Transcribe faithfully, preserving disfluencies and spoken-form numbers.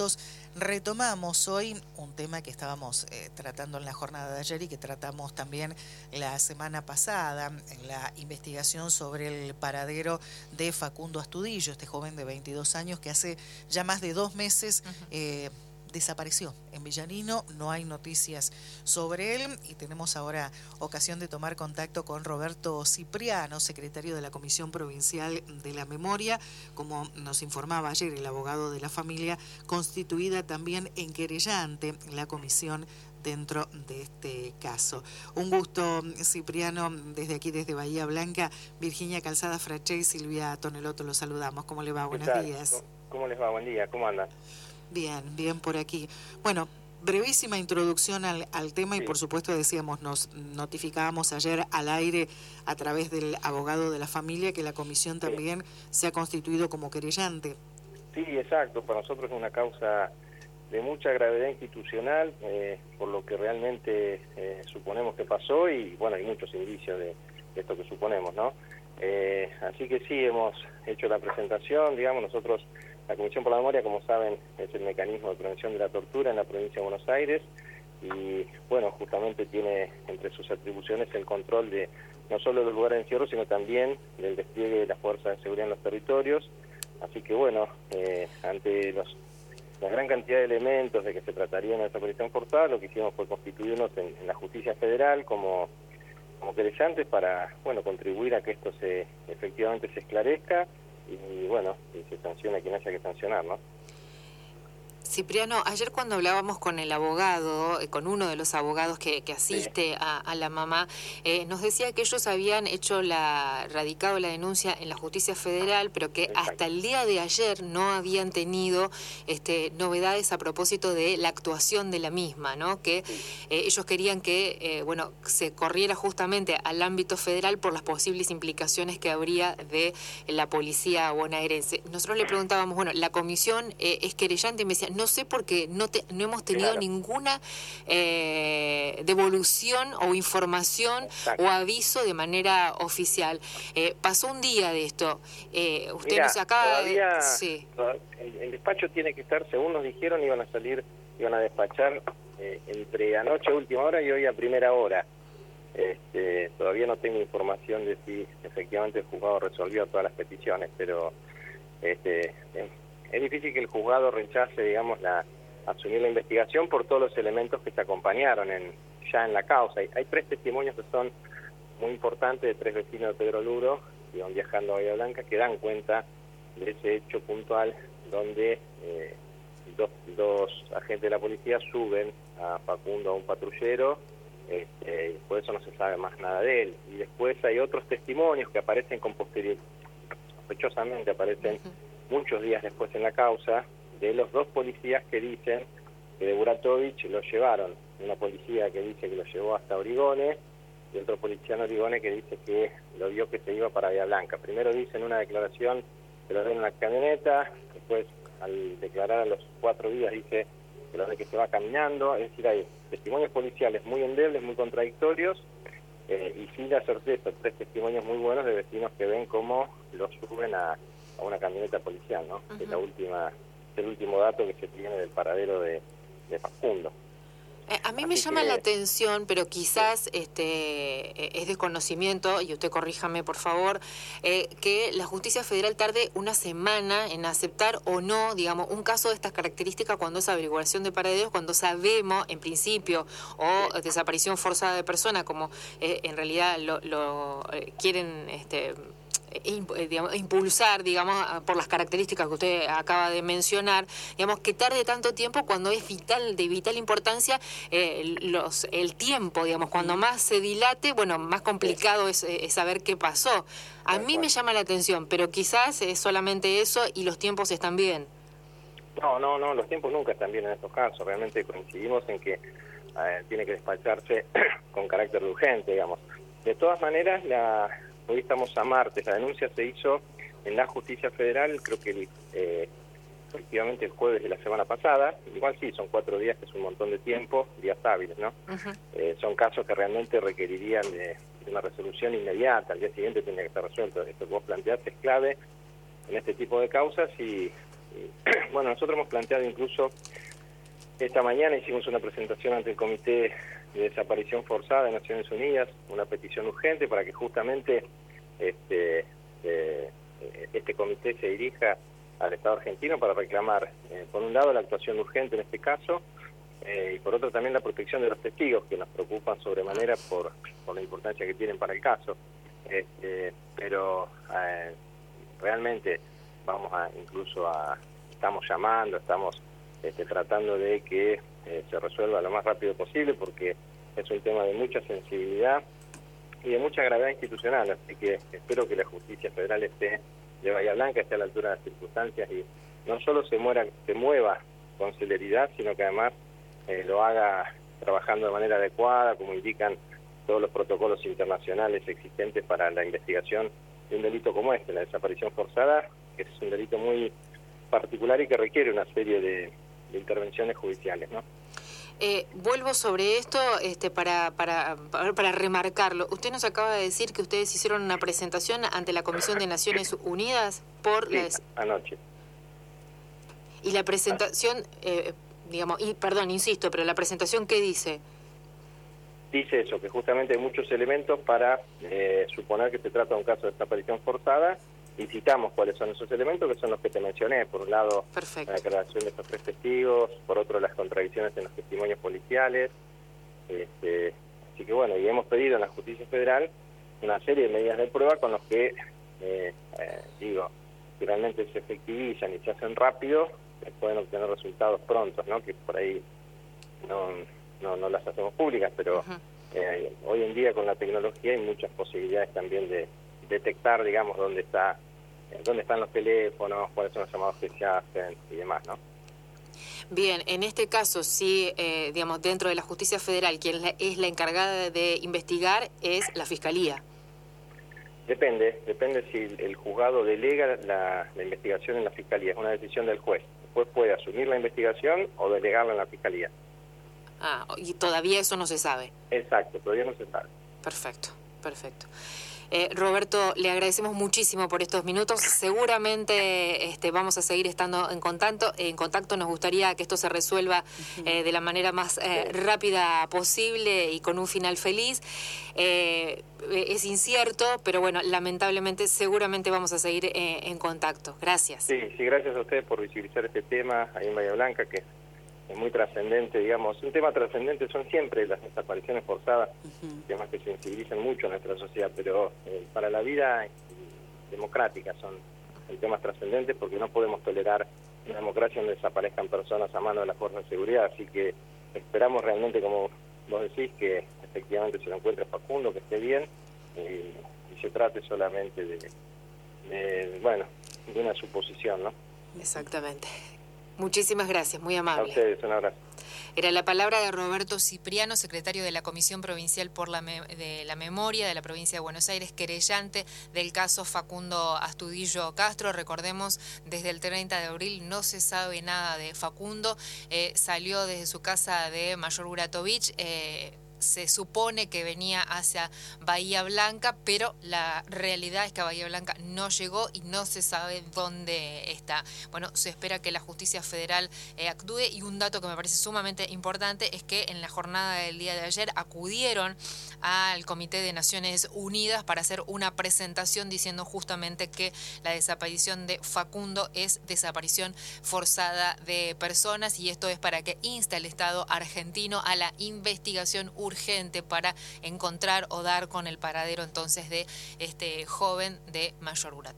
nosotros retomamos hoy un tema que estábamos eh, tratando en la jornada de ayer y que tratamos también la semana pasada, en la investigación sobre el paradero de Facundo Astudillo, este joven de veintidós años que hace ya más de dos meses uh-huh. eh, desapareció en Villanino, no hay noticias sobre él y tenemos ahora ocasión de tomar contacto con Roberto Cipriano, secretario de la Comisión Provincial de la Memoria, como nos informaba ayer el abogado de la familia, constituida también en querellante la comisión dentro de este caso. Un gusto, Cipriano, desde aquí, desde Bahía Blanca. Virginia Calzada Fraché y Silvia Tonelotto, los saludamos. ¿Cómo le va? Buenos días. ¿Cómo les va? Buen día. ¿Cómo andan? Bien, bien por aquí. Bueno, brevísima introducción al, al tema y sí. Por supuesto decíamos, nos notificábamos ayer al aire a través del abogado de la familia que la comisión también sí. se ha constituido como querellante. Sí, exacto. Para nosotros es una causa de mucha gravedad institucional, eh, por lo que realmente eh, suponemos que pasó y bueno, hay muchos indicios de, de esto que suponemos, ¿no? Eh, así que sí, hemos hecho la presentación, digamos, nosotros... La Comisión por la Memoria, como saben, es el mecanismo de prevención de la tortura en la provincia de Buenos Aires y, bueno, justamente tiene entre sus atribuciones el control de no solo del lugar de encierro, sino también del despliegue de las fuerzas de seguridad en los territorios. Así que, bueno, eh, ante los, la gran cantidad de elementos de que se trataría una desaparición forzada, lo que hicimos fue constituirnos en, en la justicia federal como, como querellantes para, bueno, contribuir a que esto se efectivamente se esclarezca y bueno, y se sanciona a quien haya que sancionar, ¿no? Cipriano, ayer cuando hablábamos con el abogado, con uno de los abogados que, que asiste sí. a, a la mamá, eh, nos decía que ellos habían hecho la, radicado la denuncia en la justicia federal, pero que Exacto. hasta el día de ayer no habían tenido este, novedades a propósito de la actuación de la misma, ¿no? Que sí. eh, ellos querían que, eh, bueno, se corriera justamente al ámbito federal por las posibles implicaciones que habría de la policía bonaerense. Nosotros le preguntábamos, bueno, la comisión eh, es querellante y me decía, no sé porque no, te, no hemos tenido claro. ninguna eh, devolución o información Exacto. o aviso de manera oficial. Eh, pasó un día de esto. Eh, usted Mirá, nos acaba todavía, de... Sí. El, el despacho tiene que estar, según nos dijeron, iban a salir, iban a despachar eh, entre anoche a última hora y hoy a primera hora. Este, todavía no tengo información de si efectivamente el juzgado resolvió todas las peticiones, pero... este es difícil que el juzgado rechace, digamos, la asumir la investigación por todos los elementos que se acompañaron en, ya en la causa. Hay, hay tres testimonios que son muy importantes de tres vecinos de Pedro Luro, que van viajando a Bahía Blanca, que dan cuenta de ese hecho puntual donde eh, dos, dos agentes de la policía suben a Facundo a un patrullero, este, y por eso no se sabe más nada de él. Y después hay otros testimonios que aparecen con posterioridad, sospechosamente aparecen uh-huh. muchos días después en la causa, de los dos policías que dicen que de Buratovich lo llevaron. Una policía que dice que lo llevó hasta Origones y otro policía en Origones que dice que lo vio que se iba para Bahía Blanca. Primero dice en una declaración que lo ve en una camioneta, después al declarar a los cuatro días dice que lo ve que se va caminando. Es decir, hay testimonios policiales muy endebles, muy contradictorios, eh, y sin la certeza, tres testimonios muy buenos de vecinos que ven cómo lo suben a a una camioneta policial, ¿no? Uh-huh. Es la última, es el último dato que se tiene del paradero de, de Facundo. Eh, a mí Así me llama que... la atención, pero quizás sí. este es desconocimiento, y usted corríjame por favor, eh, que la justicia federal tarde una semana en aceptar o no, digamos, un caso de estas características cuando es averiguación de paraderos, cuando sabemos, en principio, o sí. desaparición forzada de persona, como eh, en realidad lo, lo eh, quieren... este impulsar, digamos, por las características que usted acaba de mencionar, digamos, que tarde tanto tiempo cuando es vital, de vital importancia eh, los el tiempo, digamos, cuando más se dilate, bueno, más complicado es, es saber qué pasó. A mí me llama la atención, pero quizás es solamente eso y los tiempos están bien. No, no, no, los tiempos nunca están bien en estos casos. Realmente coincidimos en que eh, tiene que despacharse con carácter de urgente, digamos. De todas maneras, la hoy estamos a martes, la denuncia se hizo en la justicia federal, creo que eh, efectivamente el jueves de la semana pasada. Igual sí, son cuatro días, que es un montón de tiempo, días hábiles, ¿no? Uh-huh. Eh, son casos que realmente requerirían de, de una resolución inmediata, al día siguiente tiene que estar resuelto. Esto que vos planteaste es clave en este tipo de causas y, bueno, nosotros hemos planteado incluso, esta mañana hicimos una presentación ante el Comité de Desaparición Forzada de Naciones Unidas, una petición urgente para que justamente este, eh, este comité se dirija al Estado argentino para reclamar, eh, por un lado, la actuación urgente en este caso, eh, y por otro también la protección de los testigos, que nos preocupan sobremanera por, por la importancia que tienen para el caso. Este, pero eh, realmente vamos a, incluso a, estamos llamando, estamos este, tratando de que eh, se resuelva lo más rápido posible, porque es un tema de mucha sensibilidad y de mucha gravedad institucional, así que espero que la justicia federal esté de Bahía Blanca, esté a la altura de las circunstancias y no solo se, muera, se mueva con celeridad, sino que además eh, lo haga trabajando de manera adecuada, como indican todos los protocolos internacionales existentes para la investigación de un delito como este, la desaparición forzada, que es un delito muy particular y que requiere una serie de, de intervenciones judiciales, ¿no? Eh, vuelvo sobre esto este, para, para, para remarcarlo. Usted nos acaba de decir que ustedes hicieron una presentación ante la Comisión de Naciones Unidas por... Sí, las... anoche. Y la presentación, eh, digamos, y perdón, insisto, pero la presentación, ¿qué dice? Dice eso, que justamente hay muchos elementos para eh, suponer que se trata de un caso de desaparición forzada, y citamos cuáles son esos elementos, que son los que te mencioné. Por un lado, Perfecto. la declaración de estos tres testigos, por otro, las contradicciones en los testimonios policiales. Este, así que bueno, y hemos pedido en la Justicia Federal una serie de medidas de prueba con los que, eh, eh, digo, si realmente se efectivizan y se hacen rápido, eh, pueden obtener resultados prontos, ¿no? Que por ahí no, no, no las hacemos públicas, pero uh-huh. eh, hoy en día con la tecnología hay muchas posibilidades también de detectar, digamos, dónde está dónde están los teléfonos, cuáles son los llamados que se hacen y demás, ¿no? Bien, en este caso, sí, eh, digamos, dentro de la Justicia Federal, quien es la encargada de investigar es la Fiscalía. Depende, depende si el juzgado delega la, la investigación en la Fiscalía, es una decisión del juez. El juez puede asumir la investigación o delegarla en la Fiscalía. Ah, y todavía eso no se sabe. Exacto, todavía no se sabe. Perfecto, perfecto. Eh, Roberto, le agradecemos muchísimo por estos minutos. Seguramente este, vamos a seguir estando en contacto. En contacto nos gustaría que esto se resuelva eh, de la manera más eh, rápida posible y con un final feliz. Eh, es incierto, pero bueno, lamentablemente seguramente vamos a seguir eh, en contacto. Gracias. Sí, sí, gracias a ustedes por visibilizar este tema ahí en Bahía Blanca, que es muy trascendente, digamos. Un tema trascendente son siempre las desapariciones forzadas, uh-huh. temas que sensibilizan mucho a nuestra sociedad, pero eh, para la vida democrática son temas trascendentes, porque no podemos tolerar una democracia donde desaparezcan personas a mano de las fuerzas de seguridad, así que esperamos realmente, como vos decís, que efectivamente se lo encuentre Facundo, que esté bien, eh, y se trate solamente de, de, bueno, de una suposición, ¿no? Exactamente. Muchísimas gracias, muy amable. A ustedes, un abrazo. Era la palabra de Roberto Cipriano, secretario de la Comisión Provincial por la Me- de la Memoria de la Provincia de Buenos Aires, querellante del caso Facundo Astudillo Castro. Recordemos, desde el treinta de abril no se sabe nada de Facundo. Eh, salió desde su casa de Mayor Buratovich. Eh, se supone que venía hacia Bahía Blanca, pero la realidad es que a Bahía Blanca no llegó y no se sabe dónde está. Bueno, se espera que la Justicia Federal eh, actúe, y un dato que me parece sumamente importante es que en la jornada del día de ayer acudieron al Comité de Naciones Unidas para hacer una presentación diciendo justamente que la desaparición de Facundo es desaparición forzada de personas, y esto es para que insta el Estado argentino a la investigación urgente para encontrar o dar con el paradero entonces de este joven de Mayor Buratovich.